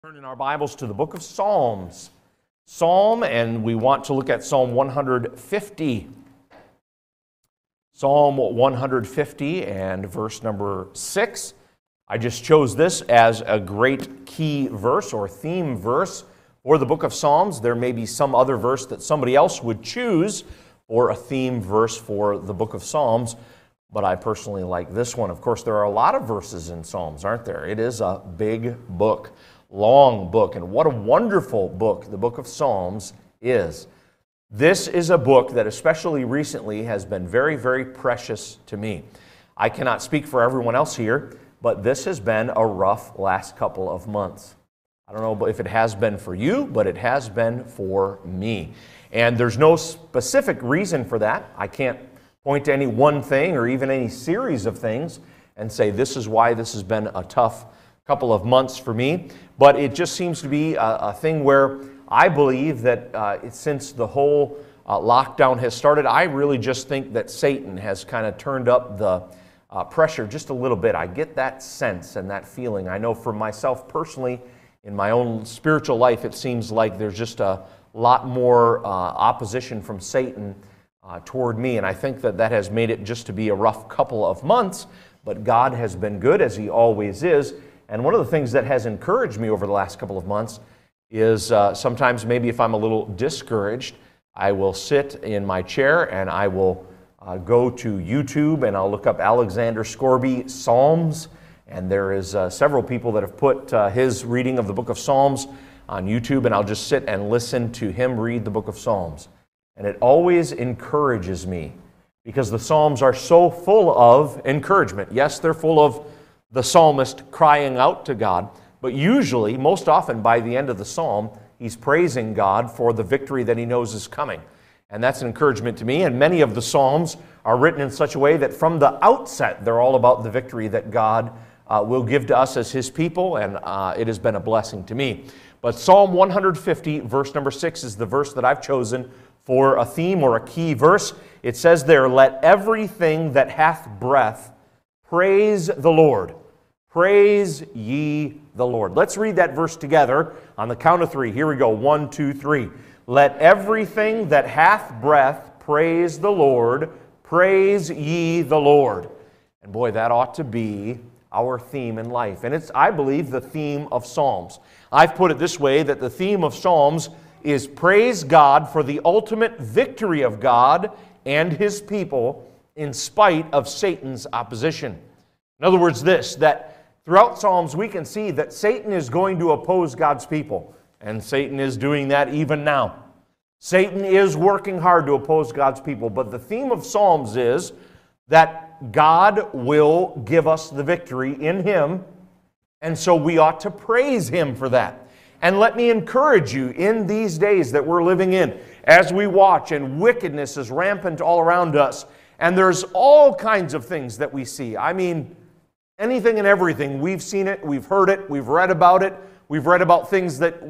Turn in our Bibles to the book of Psalms. And we want to look at Psalm 150. Psalm 150 and verse number 6. I just chose this as a great key verse or theme verse for the book of Psalms. There may be some other verse that somebody else would choose or a theme verse for the book of Psalms, but I personally like this one. Of course, there are a lot of verses in Psalms, aren't there? It is a big book. Long book, and what a wonderful book the book of Psalms is. This is a book that especially recently has been very, very precious to me. I cannot speak for everyone else here, but this has been a rough last couple of months. I don't know if it has been for you, but it has been for me. And there's no specific reason for that. I can't point to any one thing or even any series of things and say this is why this has been a tough couple of months for me, but it just seems to be a thing where I believe that since the whole lockdown has started, I really just think that Satan has kind of turned up the pressure just a little bit. I get that sense and that feeling. I know for myself personally, in my own spiritual life, it seems like there's just a lot more opposition from Satan toward me, and I think that that has made it just to be a rough couple of months, but God has been good, as He always is. And one of the things that has encouraged me over the last couple of months is sometimes maybe if I'm a little discouraged, I will sit in my chair and I will go to YouTube and I'll look up Alexander Scourby Psalms. And there is several people that have put his reading of the book of Psalms on YouTube, and I'll just sit and listen to him read the book of Psalms. And it always encourages me because the Psalms are so full of encouragement. Yes, they're full of the psalmist crying out to God, but usually, most often by the end of the psalm, he's praising God for the victory that he knows is coming. And that's an encouragement to me, and many of the psalms are written in such a way that from the outset, they're all about the victory that God will give to us as His people, and it has been a blessing to me. But Psalm 150, verse number 6 is the verse that I've chosen for a theme or a key verse. It says there, "Let everything that hath breath praise the Lord. Praise ye the Lord." Let's read that verse together on the count of three. Here we go. 1, 2, 3. "Let everything that hath breath praise the Lord. Praise ye the Lord." And boy, that ought to be our theme in life. And it's, I believe, the theme of Psalms. I've put it this way, that the theme of Psalms is praise God for the ultimate victory of God and His people in spite of Satan's opposition. In other words, that throughout Psalms we can see that Satan is going to oppose God's people, and Satan is doing that even now. Satan is working hard to oppose God's people, but the theme of Psalms is that God will give us the victory in Him, and so we ought to praise Him for that. And let me encourage you in these days that we're living in, as we watch and wickedness is rampant all around us, and there's all kinds of things that we see. I mean, anything and everything. We've seen it, we've heard it, we've read about it. We've read about things that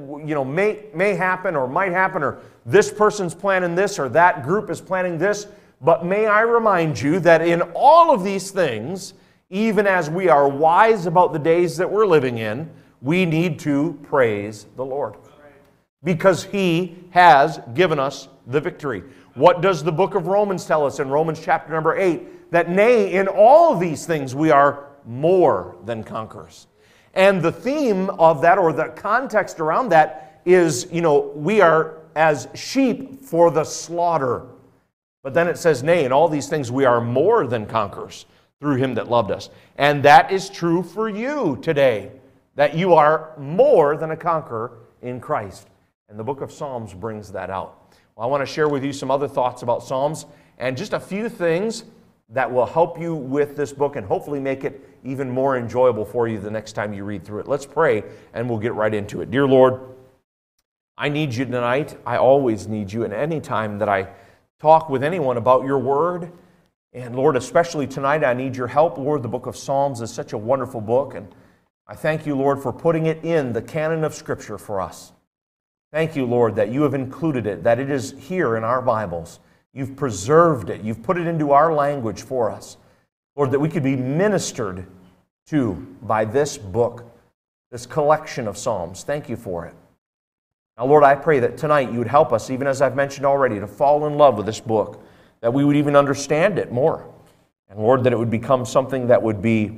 may happen or might happen, or this person's planning this or that group is planning this. But may I remind you that in all of these things, even as we are wise about the days that we're living in, we need to praise the Lord. Because He has given us the victory. What does the book of Romans tell us in Romans chapter number 8? That nay, in all these things we are more than conquerors. And the theme of that, or the context around that, is, we are as sheep for the slaughter. But then it says, nay, in all these things we are more than conquerors through Him that loved us. And that is true for you today, that you are more than a conqueror in Christ. And the book of Psalms brings that out. Well, I want to share with you some other thoughts about Psalms and just a few things that will help you with this book and hopefully make it even more enjoyable for you the next time you read through it. Let's pray and we'll get right into it. Dear Lord, I need You tonight. I always need You, and any time that I talk with anyone about Your Word, and Lord, especially tonight, I need Your help. Lord, the book of Psalms is such a wonderful book, and I thank You, Lord, for putting it in the canon of Scripture for us. Thank You, Lord, that You have included it, that it is here in our Bibles. You've preserved it. You've put it into our language for us. Lord, that we could be ministered to by this book. this collection of Psalms. Thank you for it. Now, Lord, I pray that tonight you would help us, even as I've mentioned already, to fall in love with this book, that we would even understand it more. And Lord, that it would become something that would be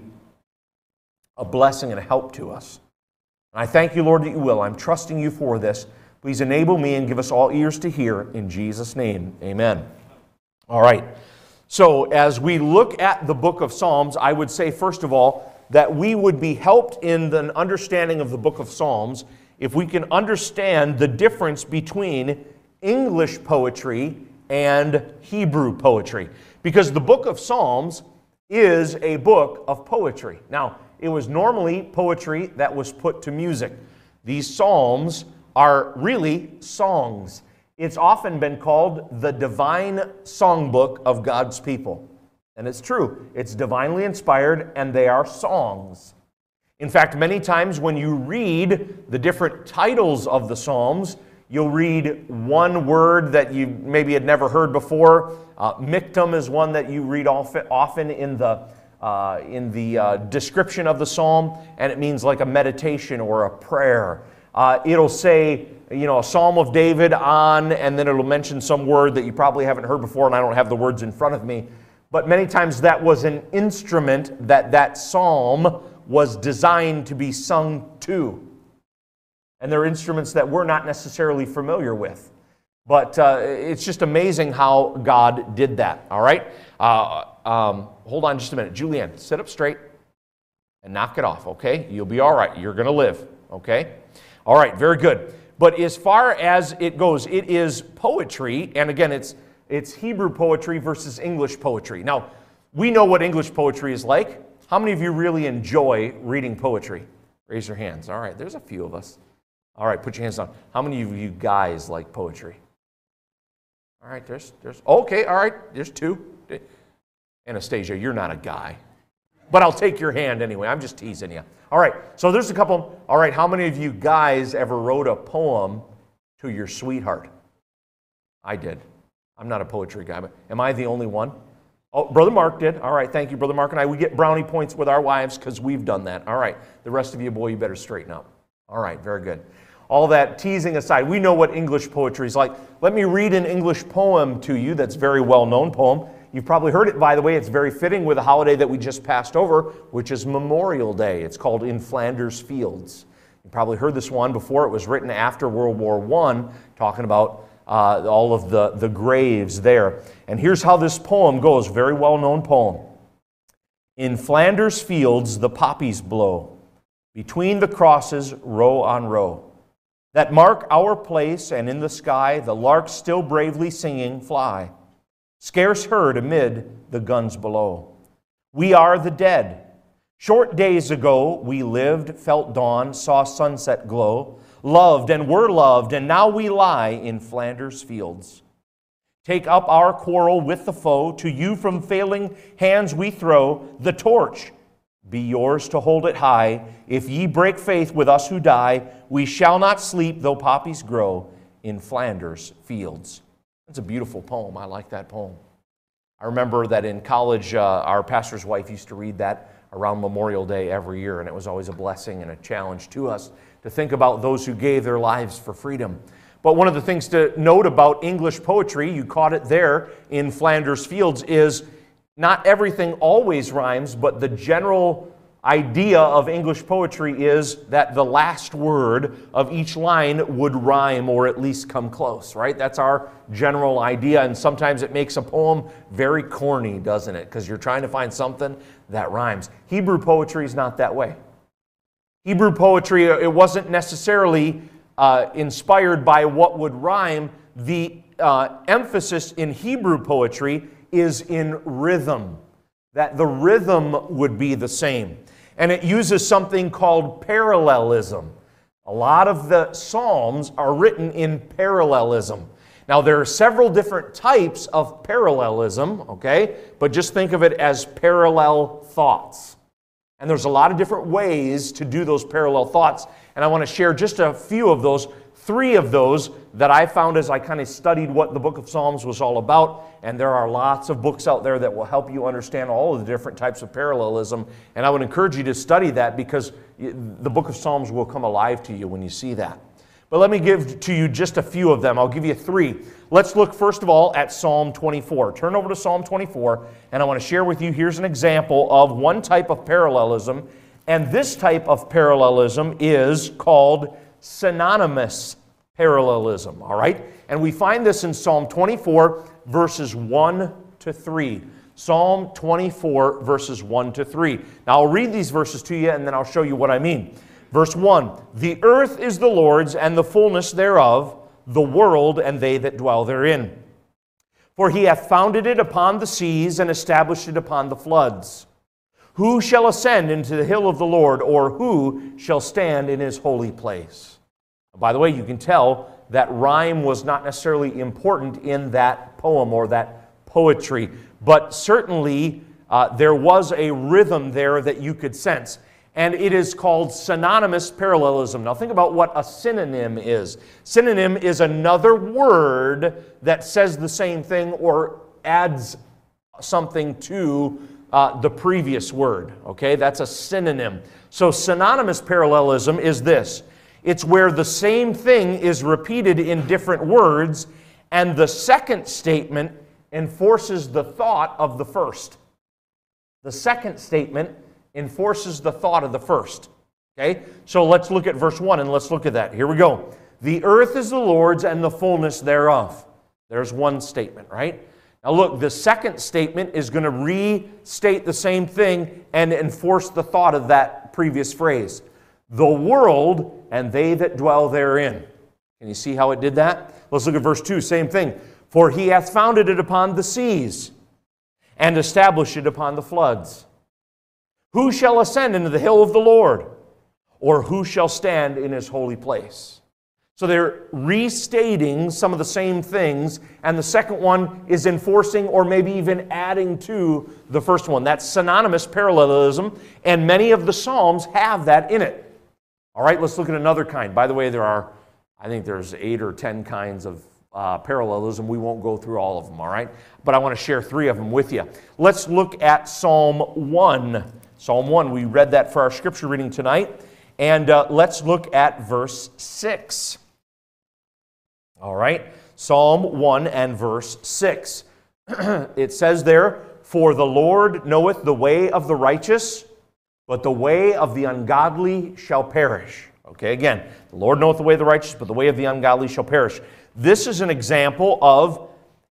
a blessing and a help to us. And I thank you, Lord, that you will. I'm trusting you for this. Please enable me and give us all ears to hear. In Jesus' name, amen. All right. So as we look at the book of Psalms, I would say, first of all, that we would be helped in the understanding of the book of Psalms if we can understand the difference between English poetry and Hebrew poetry. Because the book of Psalms is a book of poetry. Now, it was normally poetry that was put to music. These Psalms are really songs. It's often been called the divine songbook of God's people. And it's true. It's divinely inspired, and they are songs. In fact, many times when you read the different titles of the Psalms, you'll read one word that you maybe had never heard before. Miktam is one that you read often in the description of the psalm, and it means like a meditation or a prayer. It'll say, a Psalm of David on, and then it'll mention some word that you probably haven't heard before, and I don't have the words in front of me. But many times that was an instrument that psalm was designed to be sung to. And they're instruments that we're not necessarily familiar with. But it's just amazing how God did that, all right? Hold on just a minute. Julianne, sit up straight and knock it off, okay? You'll be all right. You're going to live, okay? All right, very good. But as far as it goes, it is poetry, and again, it's Hebrew poetry versus English poetry. Now, we know what English poetry is like. How many of you really enjoy reading poetry? Raise your hands. All right, there's a few of us. All right, put your hands down. How many of you guys like poetry? All right, there's okay, all right, there's two. Anastasia, you're not a guy. But I'll take your hand anyway. I'm just teasing you. All right, so there's a couple. All right, how many of you guys ever wrote a poem to your sweetheart? I did. I'm not a poetry guy, but am I the only one? Oh, Brother Mark did. All right, thank you, Brother Mark. And I, we get brownie points with our wives because we've done that. All right, the rest of you, boy, you better straighten up. All right, very good. All that teasing aside, we know what English poetry is like. Let me read an English poem to you that's a very well-known poem. You've probably heard it, by the way. It's very fitting with a holiday that we just passed over, which is Memorial Day. It's called In Flanders Fields. You probably heard this one before. It was written after World War I, talking about all of the graves there. And here's how this poem goes, very well-known poem. In Flanders fields the poppies blow, between the crosses row on row, that mark our place, and in the sky the larks still bravely singing fly, scarce heard amid the guns below. We are the dead. Short days ago we lived, felt dawn, saw sunset glow, loved and were loved, and now we lie in Flanders fields. Take up our quarrel with the foe, to you from failing hands we throw the torch. Be yours to hold it high. If ye break faith with us who die, we shall not sleep though poppies grow in Flanders fields. That's a beautiful poem. I like that poem. I remember that in college, our pastor's wife used to read that around Memorial Day every year, and it was always a blessing and a challenge to us to think about those who gave their lives for freedom. But one of the things to note about English poetry, you caught it there in Flanders Fields, is not everything always rhymes, but the general idea of English poetry is that the last word of each line would rhyme or at least come close, right? That's our general idea, and sometimes it makes a poem very corny, doesn't it? Because you're trying to find something that rhymes. Hebrew poetry is not that way. Hebrew poetry, it wasn't necessarily inspired by what would rhyme. The emphasis in Hebrew poetry is in rhythm, that the rhythm would be the same. And it uses something called parallelism. A lot of the Psalms are written in parallelism. Now, there are several different types of parallelism, okay? But just think of it as parallel thoughts. And there's a lot of different ways to do those parallel thoughts. And I want to share just a few of those, 3 of those that I found as I kind of studied what the book of Psalms was all about. And there are lots of books out there that will help you understand all of the different types of parallelism. And I would encourage you to study that because the book of Psalms will come alive to you when you see that. But let me give to you just a few of them. I'll give you three. Let's look first of all at Psalm 24. Turn over to Psalm 24, and I want to share with you, here's an example of one type of parallelism, and this type of parallelism is called synonymous parallelism, all right? And we find this in Psalm 24, verses 1 to 3. Psalm 24, verses 1 to 3. Now, I'll read these verses to you, and then I'll show you what I mean. Verse 1, "The earth is the Lord's, and the fullness thereof, the world, and they that dwell therein. For he hath founded it upon the seas, and established it upon the floods. Who shall ascend into the hill of the Lord, or who shall stand in his holy place?" By the way, you can tell that rhyme was not necessarily important in that poem or that poetry, but certainly there was a rhythm there that you could sense. And it is called synonymous parallelism. Now think about what a synonym is. Synonym is another word that says the same thing or adds something to the previous word. Okay, that's a synonym. So synonymous parallelism is this. It's where the same thing is repeated in different words, and the second statement enforces the thought of the first. The second statement enforces the thought of the first. Okay? So let's look at verse 1 and let's look at that. Here we go. "The earth is the Lord's and the fullness thereof." There's one statement, right? Now look, the second statement is going to restate the same thing and enforce the thought of that previous phrase. "The world and they that dwell therein." Can you see how it did that? Let's look at verse 2, same thing. "For he hath founded it upon the seas and established it upon the floods. Who shall ascend into the hill of the Lord? Or who shall stand in his holy place?" So they're restating some of the same things, and the second one is enforcing or maybe even adding to the first one. That's synonymous parallelism, and many of the Psalms have that in it. All right, let's look at another kind. By the way, I think there's 8 or 10 kinds of parallelism. We won't go through all of them, all right? But I want to share 3 of them with you. Let's look at Psalm 1. Psalm 1, we read that for our scripture reading tonight. And let's look at verse 6. All right, Psalm 1 and verse 6. It says there, "For the Lord knoweth the way of the righteous, but the way of the ungodly shall perish." Okay, again, the Lord knoweth the way of the righteous, but the way of the ungodly shall perish. This is an example of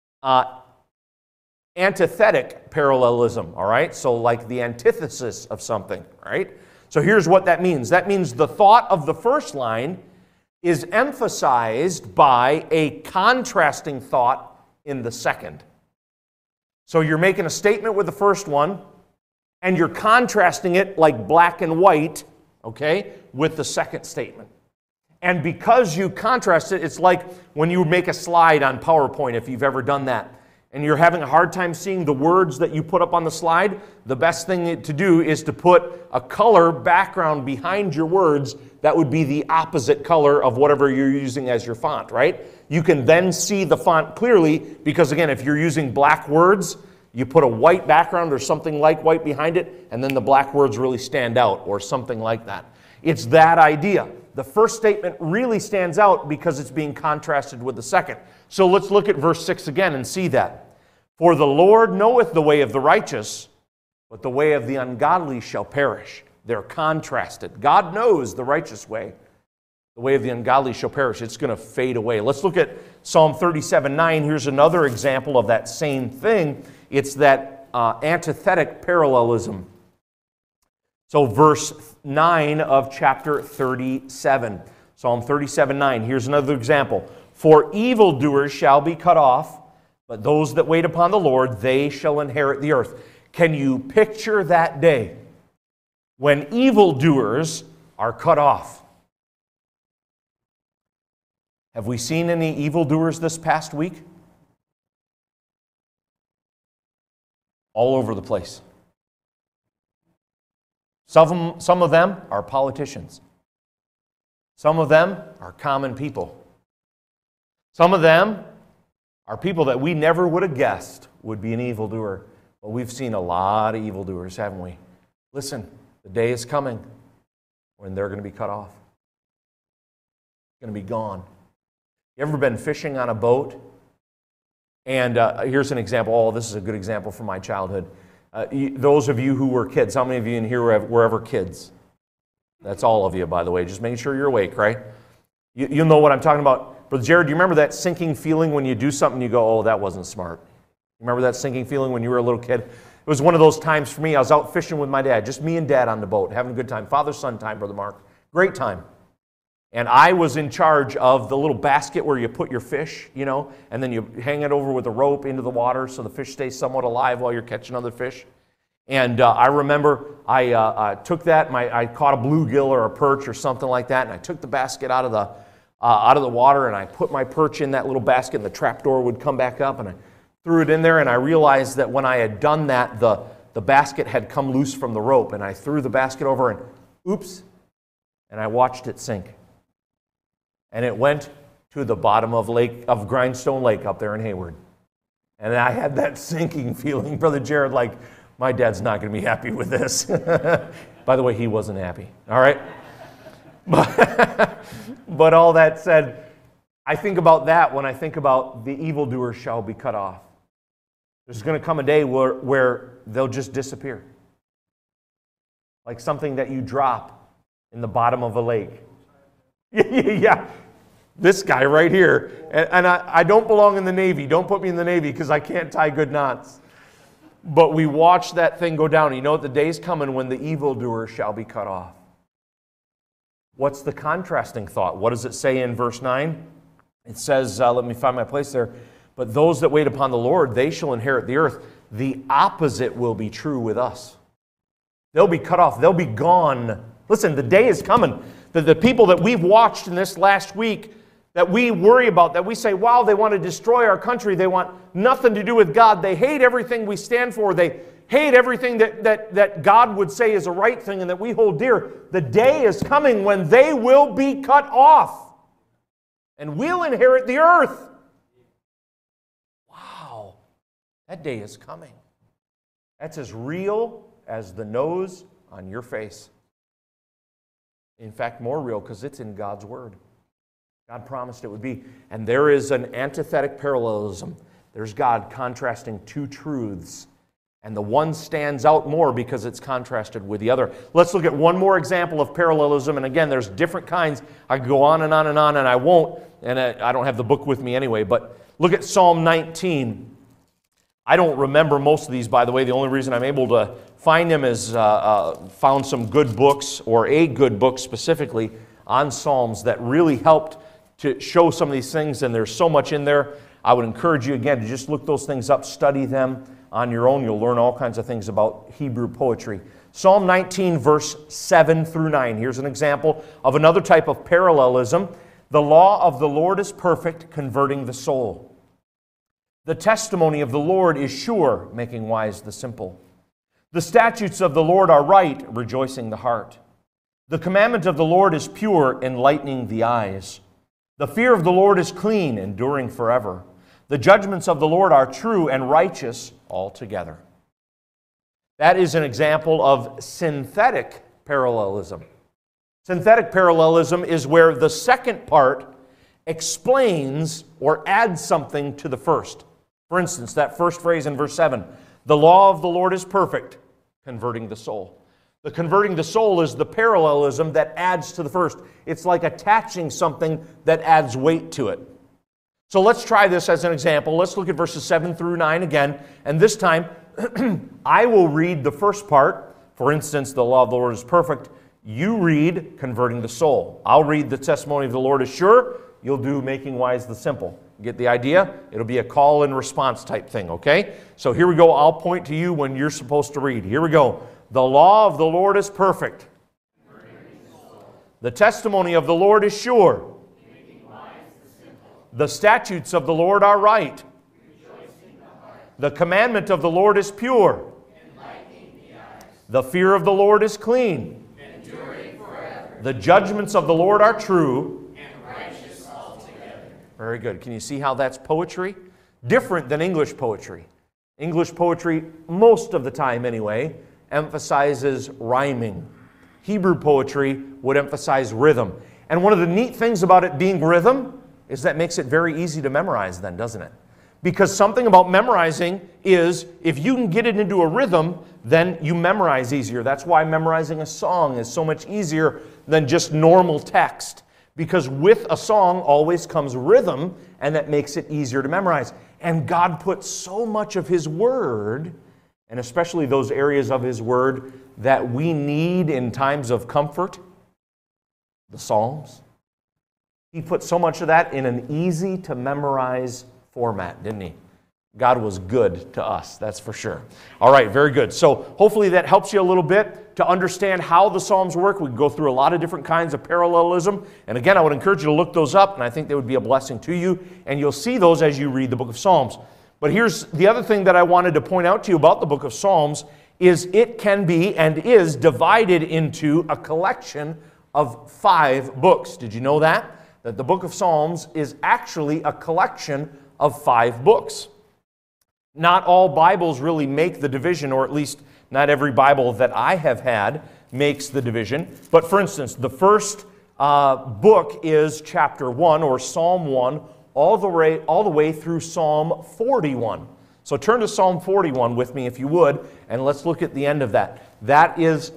antithetic parallelism, all right? So like the antithesis of something, right? So here's what that means. That means the thought of the first line is emphasized by a contrasting thought in the second. So you're making a statement with the first one, and you're contrasting it like black and white, okay, with the second statement. And because you contrast it, it's like when you make a slide on PowerPoint, if you've ever done that, and you're having a hard time seeing the words that you put up on the slide, the best thing to do is to put a color background behind your words that would be the opposite color of whatever you're using as your font, right? You can then see the font clearly because, again, if you're using black words, you put a white background or something like white behind it, and then the black words really stand out or something like that. It's that idea. The first statement really stands out because it's being contrasted with the second. So let's look at verse 6 again and see that. "For the Lord knoweth the way of the righteous, but the way of the ungodly shall perish." They're contrasted. God knows the righteous way. The way of the ungodly shall perish. It's going to fade away. Let's look at Psalm 37:9. Here's another example of that same thing. It's that antithetic parallelism. So verse 9 of chapter 37. Psalm 37:9. Here's another example. "For evildoers shall be cut off, but those that wait upon the Lord, they shall inherit the earth." Can you picture that day when evildoers are cut off? Have we seen any evildoers this past week? All over the place. Some of them are politicians. Some of them are common people. Some of them are people that we never would have guessed would be an evildoer. But we've seen a lot of evildoers, haven't we? Listen, the day is coming when they're going to be cut off. Going to be gone. You ever been fishing on a boat? And here's an example. Oh, this is a good example from my childhood. Those of you who were kids, how many of you in here were ever kids? That's all of you, by the way. Just making sure you're awake, right? You'll know what I'm talking about. Brother Jared, do you remember that sinking feeling when you do something and you go, oh, that wasn't smart? You remember that sinking feeling when you were a little kid? It was one of those times for me. I was out fishing with my dad, just me and Dad on the boat, having a good time. Father-son time, Brother Mark. Great time. And I was in charge of the little basket where you put your fish, and then you hang it over with a rope into the water so the fish stays somewhat alive while you're catching other fish. And I remember I took that, I caught a bluegill or a perch or something like that, and I took the basket out of the water, and I put my perch in that little basket, and the trapdoor would come back up, and I threw it in there, and I realized that when I had done that, the basket had come loose from the rope, and I threw the basket over, and oops, and I watched it sink. And it went to the bottom of Grindstone Lake up there in Hayward. And I had that sinking feeling, Brother Jared, like, my dad's not going to be happy with this. By the way, he wasn't happy, all right? But all that said, I think about that when I think about the evildoers shall be cut off. There's going to come a day where they'll just disappear. Like something that you drop in the bottom of a lake. Yeah, this guy right here. And I don't belong in the Navy. Don't put me in the Navy because I can't tie good knots. But we watch that thing go down. You know what? The day's coming when the evildoer shall be cut off. What's the contrasting thought? What does it say in verse 9? It says, let me find my place there. But those that wait upon the Lord, they shall inherit the earth. The opposite will be true with us. They'll be cut off. They'll be gone. Listen, the day is coming. The people that we've watched in this last week, that we worry about, that we say, wow, they want to destroy our country. They want nothing to do with God. They hate everything we stand for. They hate everything that God would say is a right thing and that we hold dear. The day is coming when they will be cut off. And we'll inherit the earth. Wow. That day is coming. That's as real as the nose on your face. In fact, more real because it's in God's Word. God promised it would be. And there is an antithetic parallelism. There's God contrasting two truths. And the one stands out more because it's contrasted with the other. Let's look at one more example of parallelism. And again, there's different kinds. I could go on and on and on, and I won't. And I don't have the book with me anyway. But look at Psalm 19. I don't remember most of these, by the way. The only reason I'm able to find them is found some good books, or a good book specifically, on Psalms that really helped to show some of these things, and there's so much in there. I would encourage you, again, to just look those things up, study them on your own. You'll learn all kinds of things about Hebrew poetry. Psalm 19, verse 7 through 9. Here's an example of another type of parallelism. The law of the Lord is perfect, converting the soul. The testimony of the Lord is sure, making wise the simple. The statutes of the Lord are right, rejoicing the heart. The commandment of the Lord is pure, enlightening the eyes. The fear of the Lord is clean, enduring forever. The judgments of the Lord are true and righteous altogether. That is an example of synthetic parallelism. Synthetic parallelism is where the second part explains or adds something to the first. For instance, that first phrase in verse 7, the law of the Lord is perfect, converting the soul. The converting the soul is the parallelism that adds to the first. It's like attaching something that adds weight to it. So let's try this as an example. Let's look at verses 7 through 9 again. And this time, I will read the first part. For instance, the law of the Lord is perfect. You read converting the soul. I'll read the testimony of the Lord is sure. You'll do making wise the simple. Get the idea? It'll be a call and response type thing, okay? So here we go. I'll point to you when you're supposed to read. Here we go. The law of the Lord is perfect. The testimony of the Lord is sure. The statutes of the Lord are right. The commandment of the Lord is pure. The fear of the Lord is clean. The judgments of the Lord are true. Very good. Can you see how that's poetry? Different than English poetry. English poetry, most of the time anyway, emphasizes rhyming. Hebrew poetry would emphasize rhythm. And one of the neat things about it being rhythm is that makes it very easy to memorize then, doesn't it? Because something about memorizing is if you can get it into a rhythm, then you memorize easier. That's why memorizing a song is so much easier than just normal text. Because with a song always comes rhythm, and that makes it easier to memorize. And God put so much of His Word, and especially those areas of His Word that we need in times of comfort, the Psalms. He put so much of that in an easy-to-memorize format, didn't He? God was good to us, that's for sure. All right, very good. So hopefully that helps you a little bit to understand how the Psalms work. We can go through a lot of different kinds of parallelism. And again, I would encourage you to look those up, and I think they would be a blessing to you. And you'll see those as you read the book of Psalms. But here's the other thing that I wanted to point out to you about the book of Psalms is it can be and is divided into a collection of 5 books. Did you know that? That the book of Psalms is actually a collection of 5 books. Not all Bibles really make the division, or at least not every Bible that I have had makes the division. But for instance, the first book is chapter 1, or Psalm 1, all the way through Psalm 41. So turn to Psalm 41 with me if you would, and let's look at the end of that. That is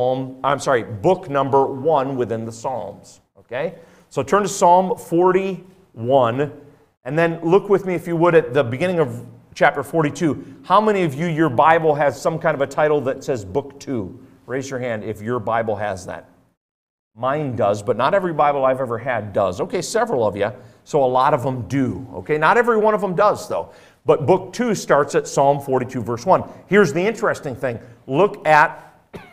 book number 1 within the Psalms. Okay? So turn to Psalm 41, and then look with me if you would at the beginning of chapter 42. How many of you, your Bible has some kind of a title that says Book 2? Raise your hand if your Bible has that. Mine does, but not every Bible I've ever had does. Okay, several of you, so a lot of them do. Okay, not every one of them does, though. But Book 2 starts at Psalm 42, verse 1. Here's the interesting thing. Look at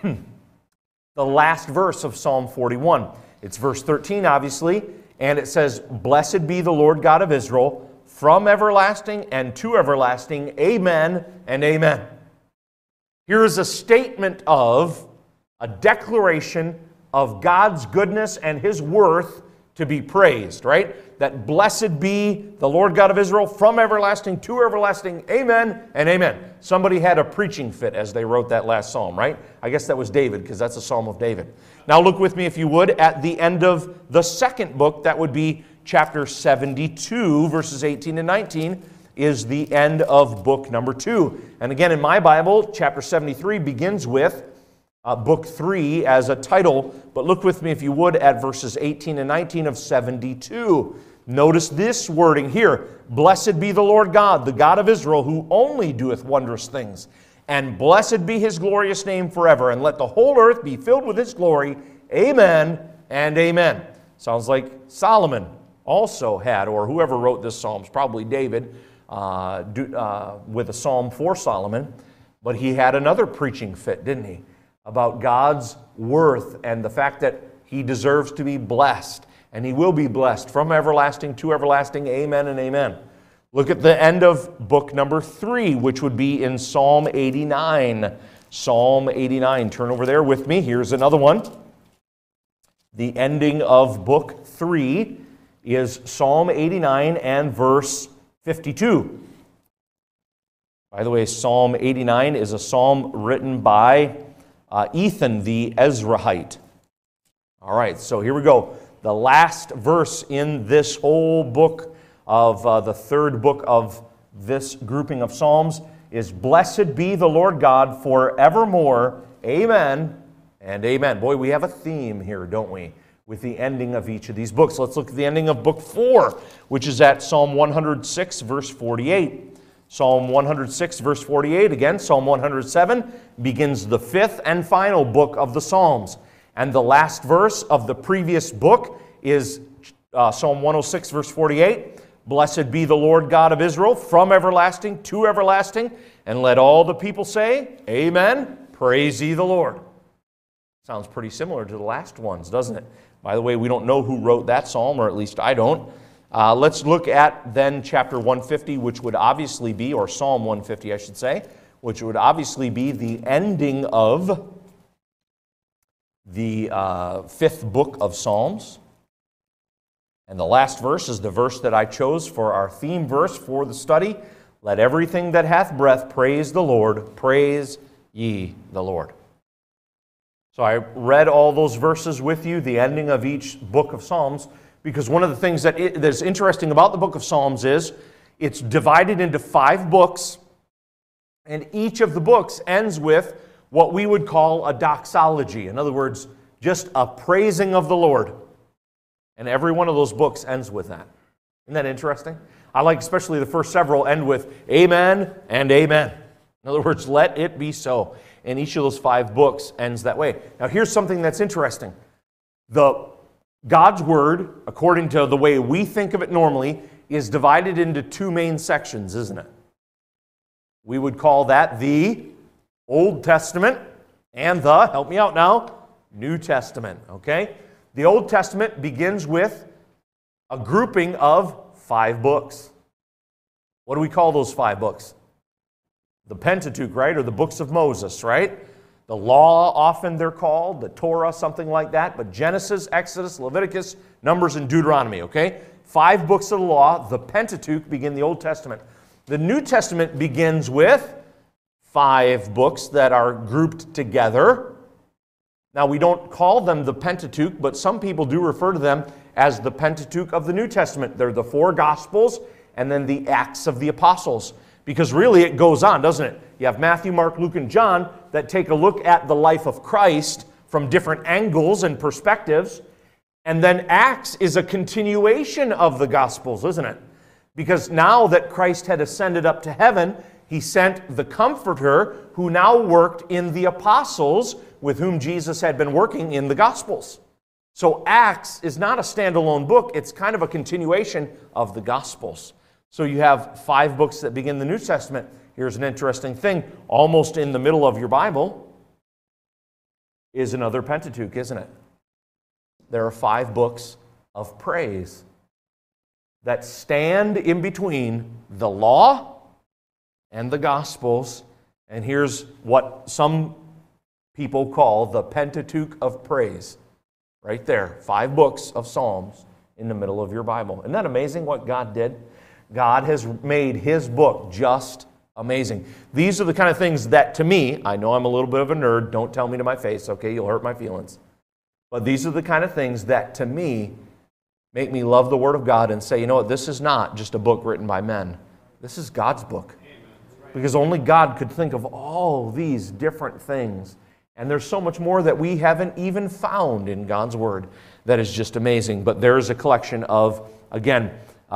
the last verse of Psalm 41. It's verse 13, obviously, and it says, "Blessed be the Lord God of Israel, from everlasting and to everlasting, amen and amen." Here is a statement of, a declaration of God's goodness and His worth to be praised, right? That blessed be the Lord God of Israel, from everlasting to everlasting, amen and amen. Somebody had a preaching fit as they wrote that last psalm, right? I guess that was David, because that's a psalm of David. Now look with me, if you would, at the end of the second book. That would be chapter 72, verses 18 and 19, is the end of book number 2. And again, in my Bible, chapter 73 begins with book 3 as a title. But look with me, if you would, at verses 18 and 19 of 72. Notice this wording here. "Blessed be the Lord God, the God of Israel, who only doeth wondrous things. And blessed be His glorious name forever. And let the whole earth be filled with His glory. Amen and amen." Sounds like Solomon also had, or whoever wrote this psalm, probably David, with a psalm for Solomon. But he had another preaching fit, didn't he? About God's worth and the fact that He deserves to be blessed. And He will be blessed from everlasting to everlasting. Amen and amen. Look at the end of book number 3, which would be in Psalm 89. Psalm 89. Turn over there with me. Here's another one. The ending of book 3 is Psalm 89 and verse 52. By the way, Psalm 89 is a psalm written by Ethan the Ezrahite. All right, so here we go. The last verse in this whole book of the third book of this grouping of Psalms is, "Blessed be the Lord God forevermore. Amen and amen." Boy, we have a theme here, don't we, with the ending of each of these books. Let's look at the ending of book 4, which is at Psalm 106, verse 48. Psalm 106, verse 48. Again, Psalm 107 begins the 5th and final book of the Psalms. And the last verse of the previous book is Psalm 106, verse 48. "Blessed be the Lord God of Israel, from everlasting to everlasting. And let all the people say, Amen. Praise ye the Lord." Sounds pretty similar to the last ones, doesn't it? By the way, we don't know who wrote that psalm, or at least I don't. Let's look at then chapter 150, which would obviously be, or Psalm 150, I should say, which would obviously be the ending of the 5th book of Psalms. And the last verse is the verse that I chose for our theme verse for the study. "Let everything that hath breath praise the Lord. Praise ye the Lord." So I read all those verses with you, the ending of each book of Psalms, because one of the things that's interesting about the book of Psalms is it's divided into 5 books, and each of the books ends with what we would call a doxology. In other words, just a praising of the Lord. And every one of those books ends with that. Isn't that interesting? I like especially the first several end with amen and amen. In other words, let it be so. And each of those 5 books ends that way. Now here's something that's interesting. God's Word, according to the way we think of it normally, is divided into 2 main sections, isn't it? We would call that the Old Testament and the, help me out now, New Testament, okay? The Old Testament begins with a grouping of 5 books. What do we call those 5 books? The Pentateuch, right? Or the books of Moses, right? The law, often they're called, the Torah, something like that. But Genesis, Exodus, Leviticus, Numbers, and Deuteronomy, okay? 5 books of the law, the Pentateuch, begin the Old Testament. The New Testament begins with 5 books that are grouped together. Now, we don't call them the Pentateuch, but some people do refer to them as the Pentateuch of the New Testament. They're the 4 Gospels and then the Acts of the Apostles. Because really it goes on, doesn't it? You have Matthew, Mark, Luke, and John that take a look at the life of Christ from different angles and perspectives. And then Acts is a continuation of the Gospels, isn't it? Because now that Christ had ascended up to heaven, He sent the Comforter who now worked in the apostles with whom Jesus had been working in the Gospels. So Acts is not a standalone book. It's kind of a continuation of the Gospels. So you have 5 books that begin the New Testament. Here's an interesting thing. Almost in the middle of your Bible is another Pentateuch, isn't it? There are 5 books of praise that stand in between the law and the Gospels. And here's what some people call the Pentateuch of praise. Right there, 5 books of Psalms in the middle of your Bible. Isn't that amazing what God did? God has made His book just amazing. These are the kind of things that to me, I know I'm a little bit of a nerd, don't tell me to my face, okay, you'll hurt my feelings. But these are the kind of things that to me make me love the Word of God and say, you know what, this is not just a book written by men. This is God's book. Because only God could think of all these different things. And there's so much more that we haven't even found in God's Word that is just amazing. But there's a collection of, again,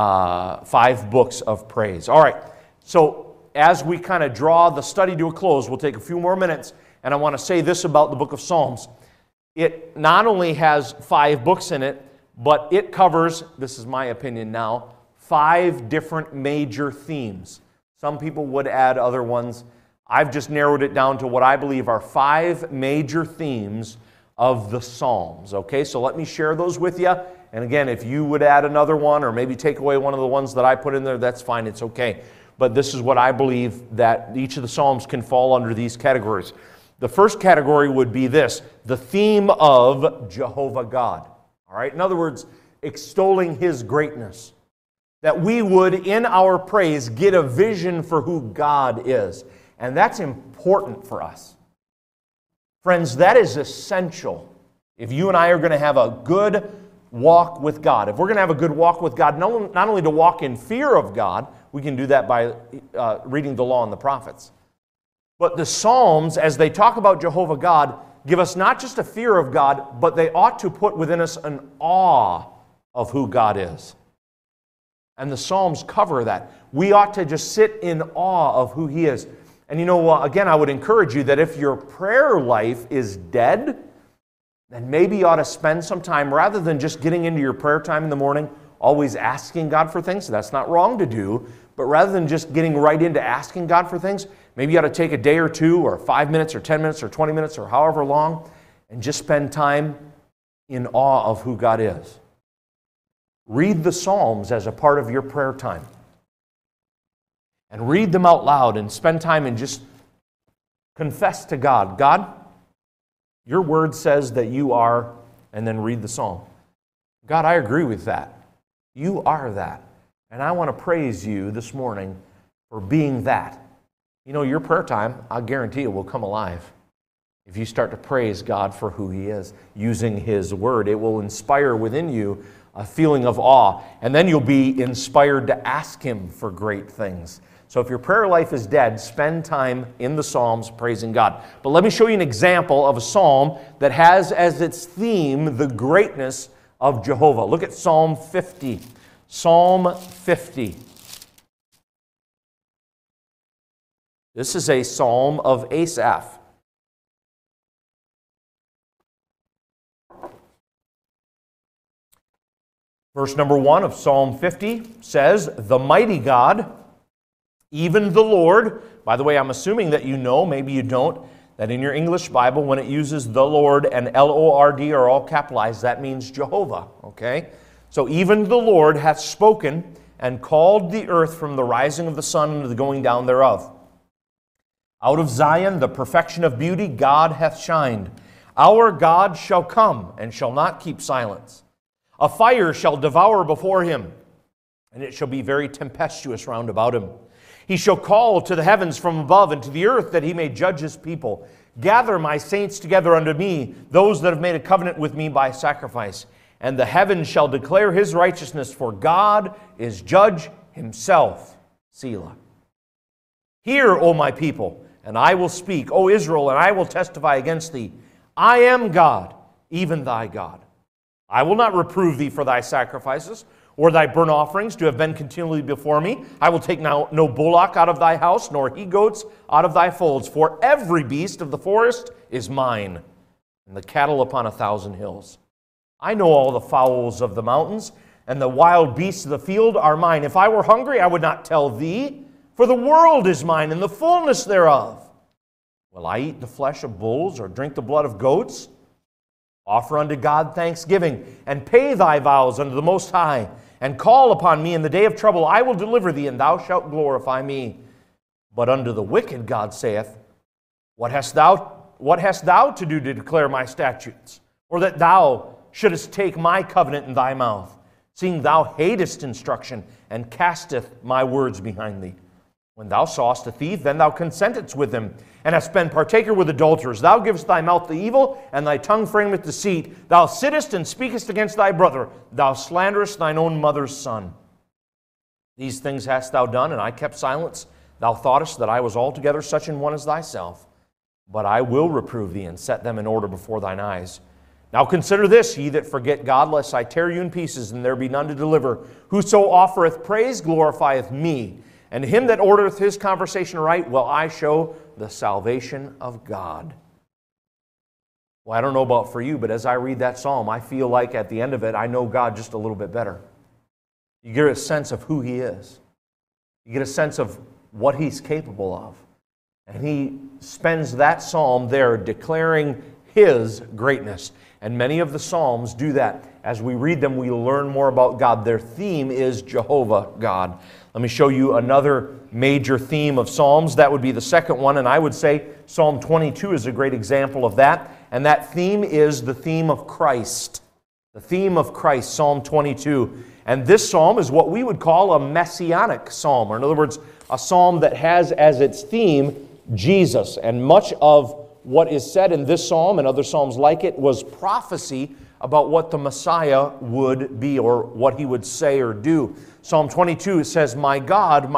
5 books of praise. All right, so as we kind of draw the study to a close, we'll take a few more minutes, and I want to say this about the book of Psalms. It not only has 5 books in it, but it covers, this is my opinion now, 5 different major themes. Some people would add other ones. I've just narrowed it down to what I believe are 5 major themes of the Psalms. Okay, so let me share those with you. And again, if you would add another one or maybe take away one of the ones that I put in there, that's fine, it's okay. But this is what I believe that each of the Psalms can fall under these categories. The first category would be this, the theme of Jehovah God. All right, in other words, extolling His greatness. That we would, in our praise, get a vision for who God is. And that's important for us. Friends, that is essential if you and I are going to have a good walk with God. If we're going to have a good walk with God, not only to walk in fear of God, we can do that by reading the law and the prophets. But the Psalms, as they talk about Jehovah God, give us not just a fear of God, but they ought to put within us an awe of who God is. And the Psalms cover that. We ought to just sit in awe of who He is. And you know, again, I would encourage you that if your prayer life is dead, then maybe you ought to spend some time, rather than just getting into your prayer time in the morning, always asking God for things. That's not wrong to do. But rather than just getting right into asking God for things, maybe you ought to take a day or 2 or 5 minutes or 10 minutes or 20 minutes or however long and just spend time in awe of who God is. Read the Psalms as a part of your prayer time. And read them out loud and spend time and just confess to God, God, your word says that you are, and then read the psalm. God, I agree with that. You are that. And I want to praise you this morning for being that. You know, your prayer time, I guarantee it will come alive If you start to praise God for who He is, using His Word, it will inspire within you a feeling of awe, and then you'll be inspired to ask Him for great things. So if your prayer life is dead, spend time in the Psalms praising God. But let me show you an example of a psalm that has as its theme the greatness of Jehovah. Look at Psalm 50. Psalm 50. This is a psalm of Asaph. Verse number 1 of Psalm 50 says, "The mighty God, even the Lord." By the way, I'm assuming that you know, maybe you don't, that in your English Bible, when it uses the Lord and L-O-R-D are all capitalized, that means Jehovah, okay? So even the Lord hath spoken and called the earth from the rising of the sun unto the going down thereof. Out of Zion, the perfection of beauty, God hath shined. Our God shall come and shall not keep silence. A fire shall devour before him, and it shall be very tempestuous round about him. He shall call to the heavens from above and to the earth that he may judge his people. Gather my saints together unto me, those that have made a covenant with me by sacrifice. And the heavens shall declare his righteousness, for God is judge himself. Selah. Hear, O my people, and I will speak. O Israel, and I will testify against thee. I am God, even thy God. I will not reprove thee for thy sacrifices, or thy burnt offerings to have been continually before me. I will take now no bullock out of thy house, nor he-goats out of thy folds. For every beast of the forest is mine, and the cattle upon 1,000 hills. I know all the fowls of the mountains, and the wild beasts of the field are mine. If I were hungry, I would not tell thee, for the world is mine, and the fullness thereof. Will I eat the flesh of bulls, or drink the blood of goats? Offer unto God thanksgiving, and pay thy vows unto the Most High, and call upon me in the day of trouble. I will deliver thee, and thou shalt glorify me. But unto the wicked God saith, What hast thou to do to declare my statutes? Or that thou shouldest take my covenant in thy mouth, seeing thou hatest instruction, and casteth my words behind thee? When thou sawest a thief, then thou consentedst with him, and hast been partaker with adulterers. Thou givest thy mouth the evil, and thy tongue frameth deceit. Thou sittest and speakest against thy brother. Thou slanderest thine own mother's son. These things hast thou done, and I kept silence. Thou thoughtest that I was altogether such an one as thyself. But I will reprove thee, and set them in order before thine eyes. Now consider this, ye that forget God, lest I tear you in pieces, and there be none to deliver. Whoso offereth praise glorifieth me, and him that ordereth his conversation right will I show the salvation of God. Well, I don't know about for you, but as I read that psalm, I feel like at the end of it, I know God just a little bit better. You get a sense of who He is. You get a sense of what He's capable of. And He spends that psalm there declaring His greatness. And many of the psalms do that. As we read them, we learn more about God. Their theme is Jehovah God. Let me show you another major theme of Psalms. That would be the second one, and I would say Psalm 22 is a great example of that. And that theme is the theme of Christ. The theme of Christ, Psalm 22. And this psalm is what we would call a messianic psalm, or in other words, a psalm that has as its theme Jesus. And much of what is said in this psalm and other psalms like it was prophecy about what the Messiah would be or what He would say or do. Psalm 22 says, my God,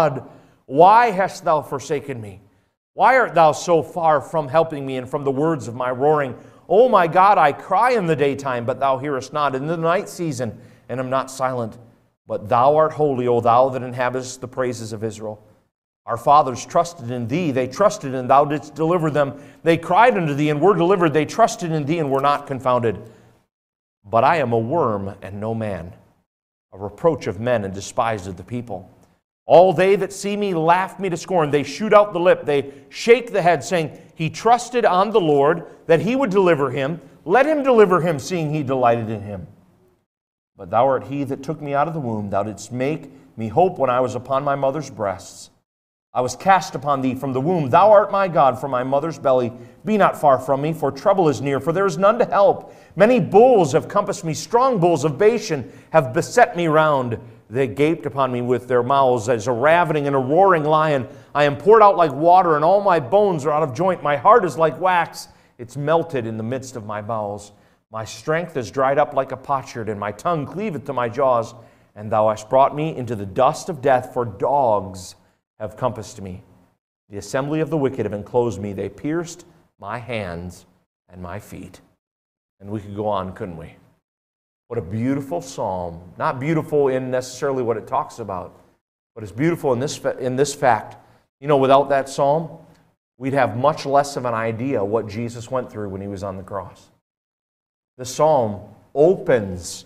why hast thou forsaken me? Why art thou so far from helping me and from the words of my roaring? O my God, I cry in the daytime, but thou hearest not, in the night season, and am not silent. But thou art holy, O thou that inhabitest the praises of Israel. Our fathers trusted in thee. They trusted, and thou didst deliver them. They cried unto thee, and were delivered. They trusted in thee, and were not confounded. But I am a worm and no man, a reproach of men and despised of the people. All they that see me laugh me to scorn. They shoot out the lip. They shake the head, saying, He trusted on the Lord, that He would deliver him. Let Him deliver him, seeing He delighted in him. But thou art He that took me out of the womb. Thou didst make me hope when I was upon my mother's breasts. I was cast upon thee from the womb. Thou art my God from my mother's belly. Be not far from me, for trouble is near, for there is none to help. Many bulls have compassed me. Strong bulls of Bashan have beset me round. They gaped upon me with their mouths as a ravening and a roaring lion. I am poured out like water, and all my bones are out of joint. My heart is like wax, It's melted in the midst of my bowels. My strength is dried up like a potsherd, and my tongue cleaveth to my jaws. And thou hast brought me into the dust of death, for dogs have compassed me. The assembly of the wicked have enclosed me. They pierced my hands and my feet. And we could go on, couldn't we? What a beautiful psalm. Not beautiful in necessarily what it talks about, but it's beautiful in this fact. You know, without that psalm, we'd have much less of an idea what Jesus went through when he was on the cross. The psalm opens,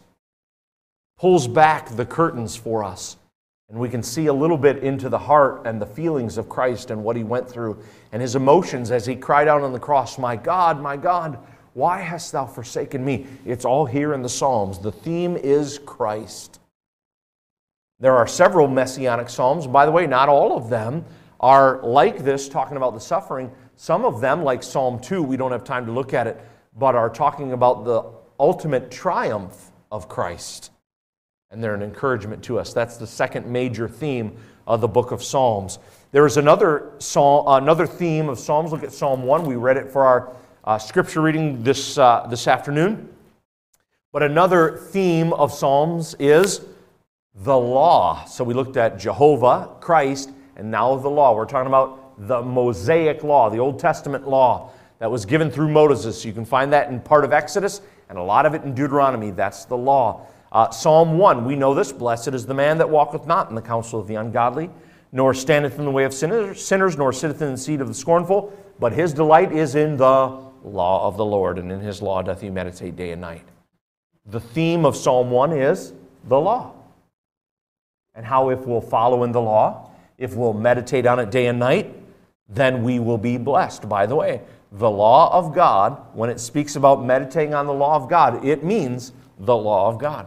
pulls back the curtains for us, and we can see a little bit into the heart and the feelings of Christ and what he went through and his emotions as he cried out on the cross, my God, why hast thou forsaken me? It's all here in the Psalms. The theme is Christ. There are several messianic psalms. By the way, not all of them are like this, talking about the suffering. Some of them, like Psalm 2, we don't have time to look at it, but are talking about the ultimate triumph of Christ. And they're an encouragement to us. That's the second major theme of the book of Psalms. There is another theme of Psalms. Look at Psalm 1. We read it for our scripture reading this afternoon. But another theme of Psalms is the law. So we looked at Jehovah, Christ, and now the law. We're talking about the Mosaic law, the Old Testament law that was given through Moses. You can find that in part of Exodus and a lot of it in Deuteronomy. That's the law. Psalm 1, we know this. Blessed is the man that walketh not in the counsel of the ungodly, nor standeth in the way of sinners, nor sitteth in the seat of the scornful, but his delight is in the law of the Lord, and in his law doth he meditate day and night. The theme of Psalm 1 is the law. And how if we'll follow in the law, if we'll meditate on it day and night, then we will be blessed. By the way, the law of God, when it speaks about meditating on the law of God, it means the law of God.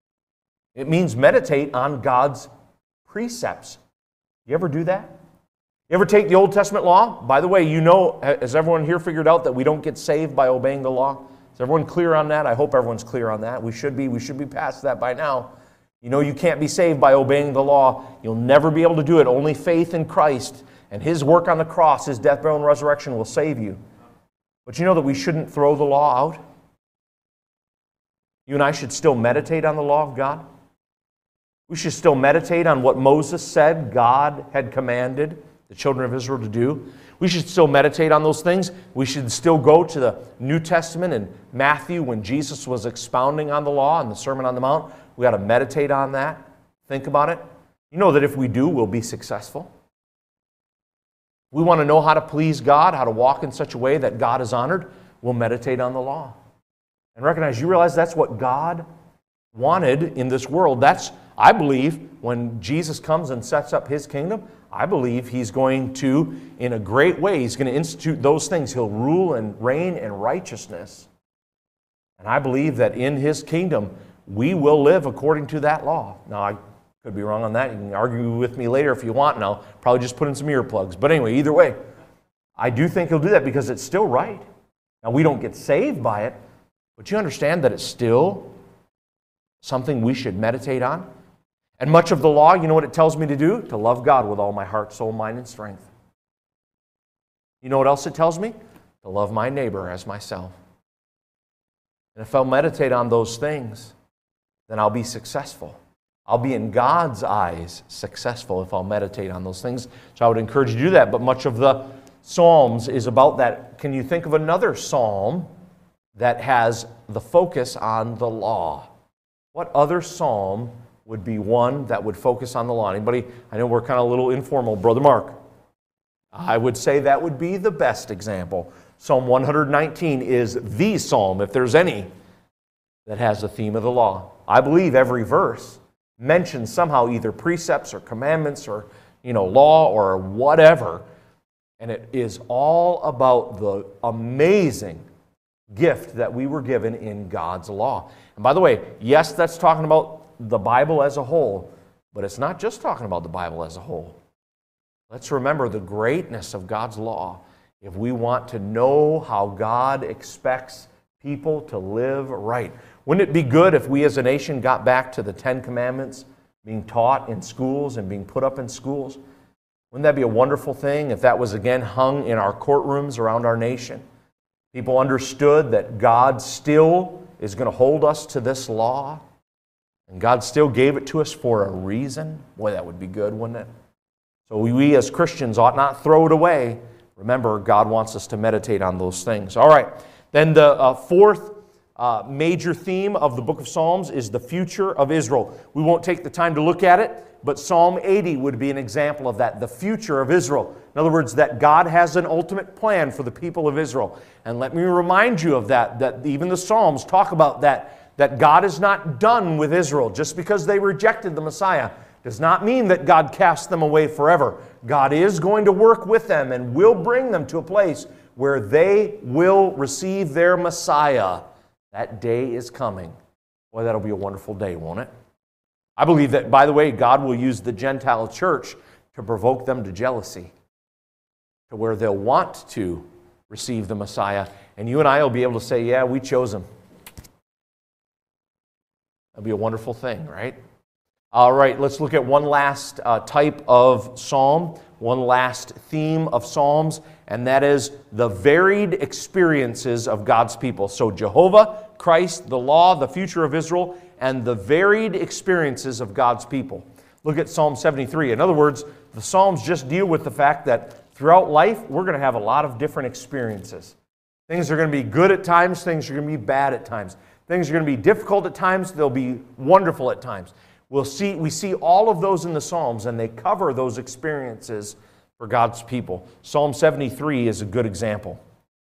It means meditate on God's precepts. You ever do that? You ever take the Old Testament law? By the way, you know, has everyone here figured out that we don't get saved by obeying the law? Is everyone clear on that? I hope everyone's clear on that. We should be past that by now. You know you can't be saved by obeying the law. You'll never be able to do it. Only faith in Christ and his work on the cross, his death, burial, and resurrection will save you. But you know that we shouldn't throw the law out? You and I should still meditate on the law of God. We should still meditate on what Moses said God had commanded the children of Israel to do. We should still meditate on those things. We should still go to the New Testament and Matthew when Jesus was expounding on the law and the Sermon on the Mount. We got to meditate on that. Think about it. You know that if we do, we'll be successful. We want to know how to please God, how to walk in such a way that God is honored. We'll meditate on the law. And recognize, you realize that's what God wanted in this world. That's, I believe, when Jesus comes and sets up his kingdom, I believe he's going to, in a great way, he's going to institute those things. He'll rule and reign in righteousness. And I believe that in his kingdom, we will live according to that law. Now, I could be wrong on that. You can argue with me later if you want, and I'll probably just put in some earplugs. But anyway, either way, I do think he'll do that because it's still right. Now, we don't get saved by it, but you understand that it's still something we should meditate on. And much of the law, you know what it tells me to do? To love God with all my heart, soul, mind, and strength. You know what else it tells me? To love my neighbor as myself. And if I'll meditate on those things, then I'll be successful. I'll be in God's eyes successful if I'll meditate on those things. So I would encourage you to do that. But much of the Psalms is about that. Can you think of another psalm that has the focus on the law? What other psalm would be one that would focus on the law? Anybody? I know we're kind of a little informal. Brother Mark. I would say that would be the best example. Psalm 119 is the psalm, if there's any, that has the theme of the law. I believe every verse mentions somehow either precepts or commandments or, law or whatever. And it is all about the amazing gift that we were given in God's law. And by the way, yes, that's talking about the Bible as a whole, but it's not just talking about the Bible as a whole. Let's remember the greatness of God's law if we want to know how God expects people to live right. Wouldn't it be good if we as a nation got back to the 10 Commandments being taught in schools and being put up in schools? Wouldn't that be a wonderful thing if that was again hung in our courtrooms around our nation? People understood that God still is going to hold us to this law, and God still gave it to us for a reason. Boy, that would be good, wouldn't it? So we as Christians ought not throw it away. Remember, God wants us to meditate on those things. All right, then the fourth major theme of the book of Psalms is the future of Israel. We won't take the time to look at it, but Psalm 80 would be an example of that, the future of Israel. In other words, that God has an ultimate plan for the people of Israel. And let me remind you of that even the Psalms talk about that God is not done with Israel. Just because they rejected the Messiah does not mean that God cast them away forever. God is going to work with them and will bring them to a place where they will receive their Messiah. That day is coming. Boy, that'll be a wonderful day, won't it? I believe that, by the way, God will use the Gentile church to provoke them to jealousy, to where they'll want to receive the Messiah. And you and I will be able to say, yeah, we chose him. That'll be a wonderful thing, right? All right, let's look at one last type of psalm, one last theme of Psalms, and that is the varied experiences of God's people. So Jehovah, Christ, the law, the future of Israel, and the varied experiences of God's people. Look at Psalm 73. In other words, the Psalms just deal with the fact that throughout life, we're going to have a lot of different experiences. Things are going to be good at times, things are going to be bad at times. Things are going to be difficult at times, they'll be wonderful at times. We see all of those in the Psalms, and they cover those experiences for God's people. Psalm 73 is a good example.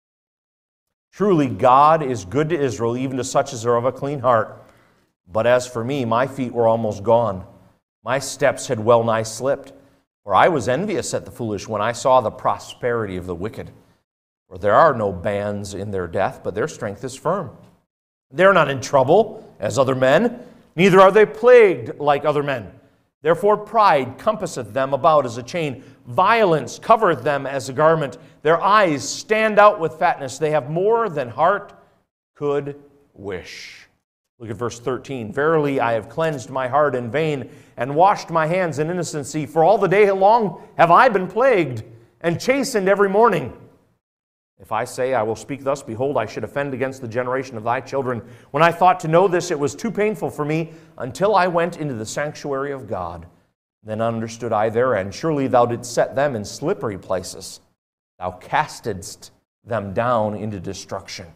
Truly, God is good to Israel, even to such as are of a clean heart. But as for me, my feet were almost gone. My steps had well nigh slipped. For I was envious at the foolish when I saw the prosperity of the wicked. For there are no bands in their death, but their strength is firm. They are not in trouble as other men, neither are they plagued like other men. Therefore pride compasseth them about as a chain. Violence covereth them as a garment. Their eyes stand out with fatness. They have more than heart could wish. Look at verse 13. Verily I have cleansed my heart in vain, and washed my hands in innocency. For all the day long have I been plagued, and chastened every morning. If I say, I will speak thus, behold, I should offend against the generation of thy children. When I thought to know this, it was too painful for me, until I went into the sanctuary of God. Then understood I their end. Surely thou didst set them in slippery places. Thou castedst them down into destruction.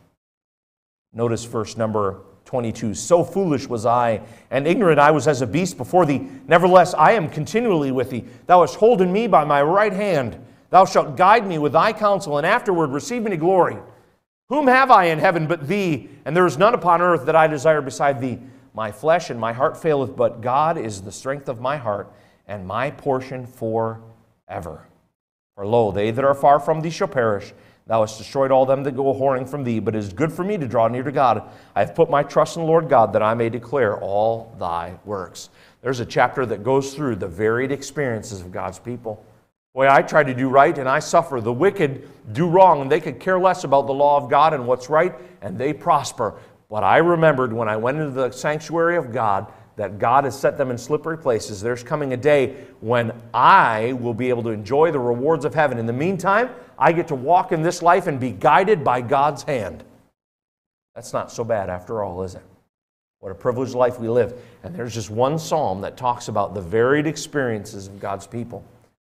Notice verse number 22. So foolish was I, and ignorant I was as a beast before thee. Nevertheless, I am continually with thee. Thou hast holden me by my right hand. Thou shalt guide me with thy counsel, and afterward receive me to glory. Whom have I in heaven but thee? And there is none upon earth that I desire beside thee. My flesh and my heart faileth, but God is the strength of my heart, and my portion forever. For lo, they that are far from thee shall perish. Thou hast destroyed all them that go a-whoring from thee, but it is good for me to draw near to God. I have put my trust in the Lord God, that I may declare all thy works. There's a chapter that goes through the varied experiences of God's people. Boy, I try to do right and I suffer. The wicked do wrong and they could care less about the law of God and what's right, and they prosper. But I remembered when I went into the sanctuary of God that God has set them in slippery places. There's coming a day when I will be able to enjoy the rewards of heaven. In the meantime, I get to walk in this life and be guided by God's hand. That's not so bad after all, is it? What a privileged life we live. And there's just one psalm that talks about the varied experiences of God's people.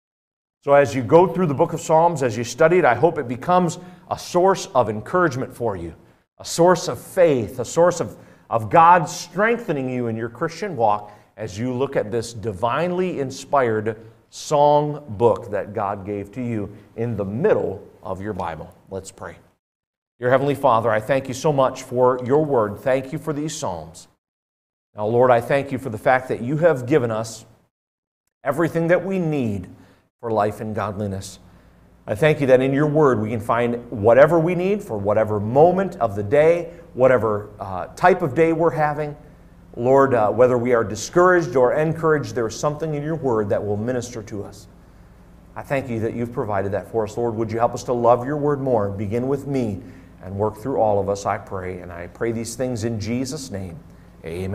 So as you go through the book of Psalms, as you study it, I hope it becomes a source of encouragement for you, a source of faith, a source of God strengthening you in your Christian walk as you look at this divinely inspired song book that God gave to you in the middle of your Bible. Let's pray. Dear Heavenly Father, I thank you so much for your word. Thank you for these Psalms. Now, Lord, I thank you for the fact that you have given us everything that we need for life and godliness. I thank you that in your word we can find whatever we need for whatever moment of the day, whatever type of day we're having. Lord, whether we are discouraged or encouraged, there is something in your word that will minister to us. I thank you that you've provided that for us. Lord, would you help us to love your word more? Begin with me and work through all of us, I pray. And I pray these things in Jesus' name. Amen.